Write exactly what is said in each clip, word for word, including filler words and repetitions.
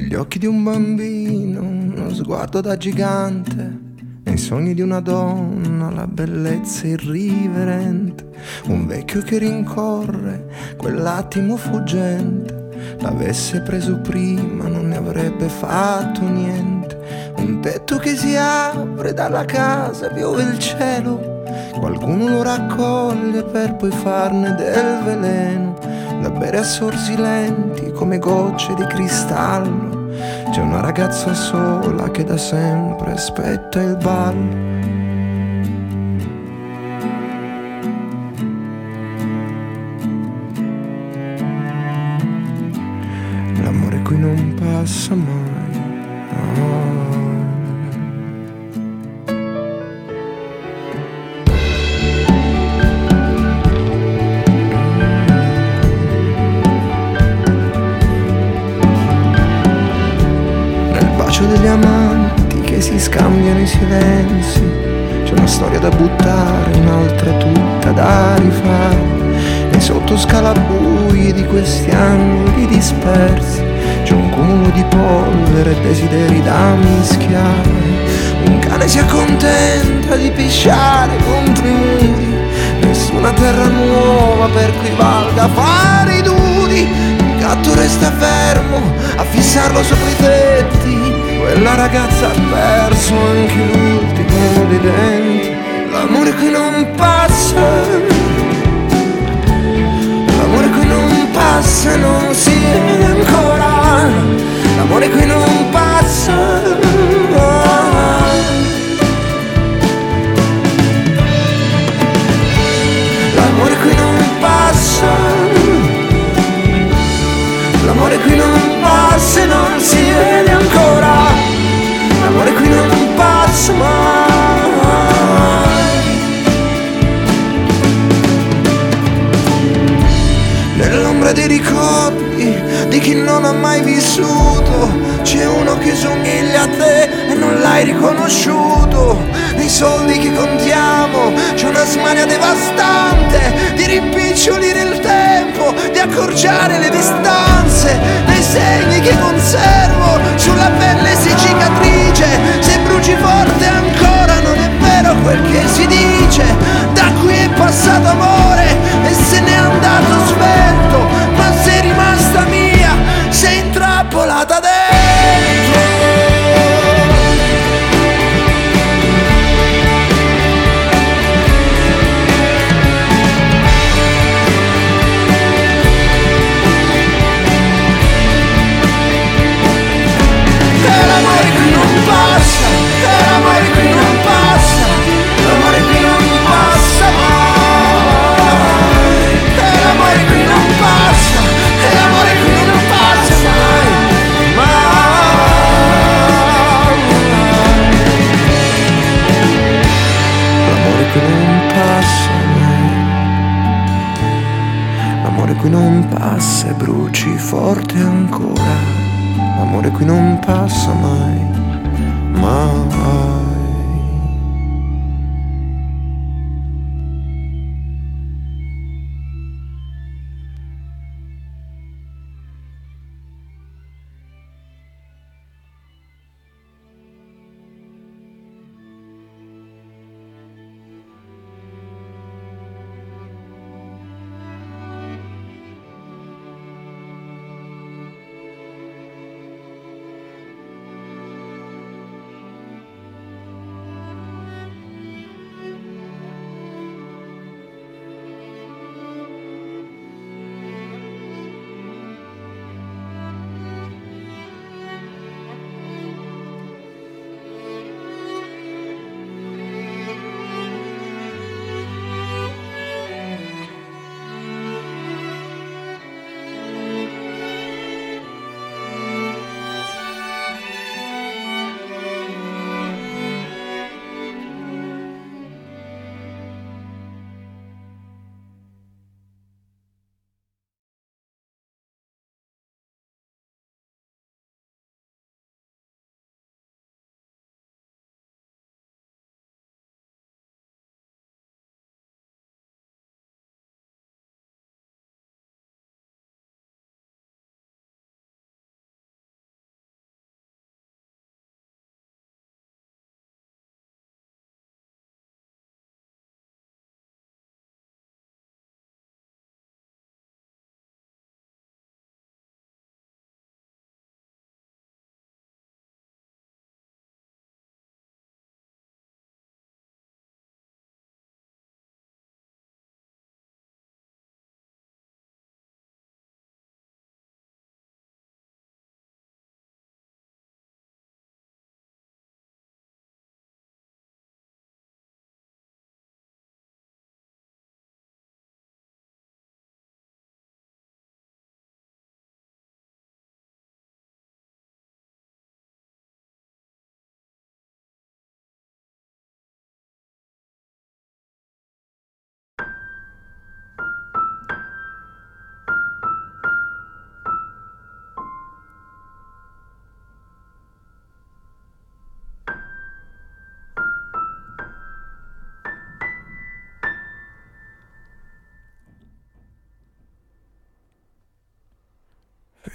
Negli occhi di un bambino, uno sguardo da gigante, nei sogni di una donna la bellezza irriverente, un vecchio che rincorre quell'attimo fuggente, l'avesse preso prima non ne avrebbe fatto niente, un tetto che si apre dalla casa piove il cielo, qualcuno lo raccoglie per poi farne del veleno, da bere a sorsi lenti come gocce di cristallo. C'è una ragazza sola che da sempre aspetta il ballo. L'amore qui non passa mai. Oh. Degli amanti che si scambiano i silenzi, c'è una storia da buttare, un'altra tutta da rifare, nei sottoscalabui di questi angoli dispersi c'è un cumulo di polvere e desideri da mischiare, un cane si accontenta di pisciare contro i muri, nessuna terra nuova per cui valga fare i duri, il gatto resta fermo a fissarlo sopra i tetti, quella ragazza ha perso anche l'ultimo dei denti. L'amore qui non passa, l'amore qui non passa, non si vede ancora, l'amore qui non passa. L'amore qui non passa, l'amore qui non passa e non si vede ancora, l'amore qui non passa mai. Nell'ombra dei ricordi di chi non ha mai vissuto c'è uno che somiglia a te e non l'hai riconosciuto. Nei soldi che contiamo c'è una smania devastante di rimpicciolire il tempo, di accorciare le distanze, nei segni che conservo sulla pelle si cicatrice. Se bruci forte ancora non è vero quel che si dice, da qui è passato amore e se n'è andato svelto, ma sei rimasta mia, sei intrappolata dentro. L'amore qui non passa, l'amore qui non passa, l'amore qui non passa mai. L'amore qui non passa, l'amore qui non passa mai, mai. L'amore qui non passa mai, l'amore qui non passa e bruci forte ancora. L'amore qui non passa mai, mai.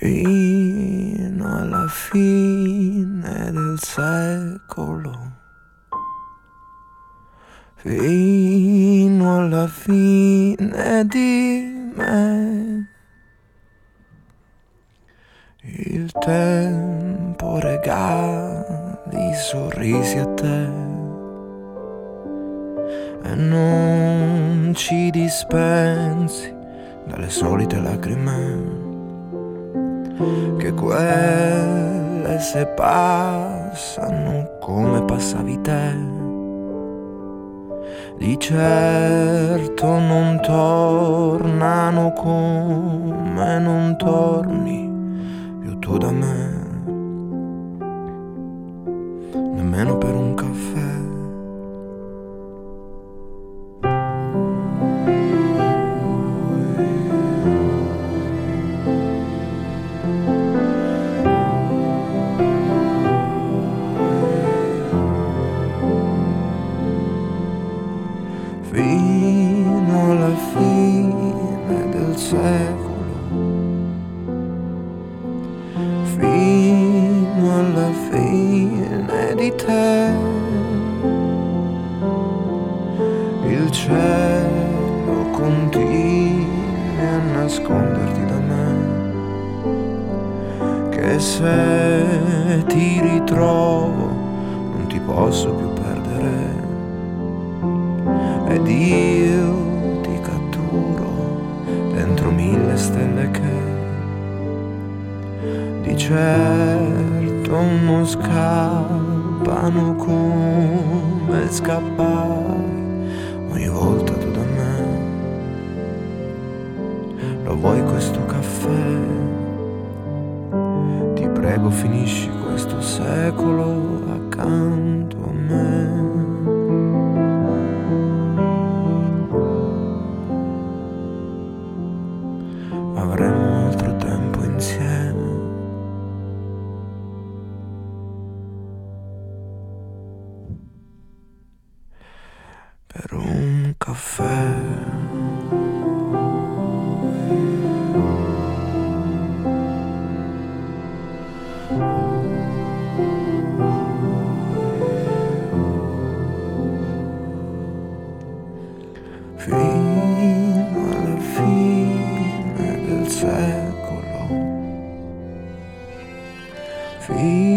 fino alla fine del secolo, fino alla fine di me. Il tempo regali sorrisi a te e non ci dispensi dalle solite lacrime, che quelle se passano come passavi te, di certo non tornano come non torni più tu da me, nemmeno per un caffè. Fino alla fine del secolo, fino alla fine di te, il cielo continui a nasconderti da me, che se ti ritrovo non ti posso più perdere, ed io ti catturo dentro mille stelle che di certo non scappano come scappai ogni volta tu da me. Lo vuoi questo caffè? Ti prego finisci questo secolo accanto a me. Avremo altro tempo insieme. Per un caffè. Fino alla fine del secolo, fino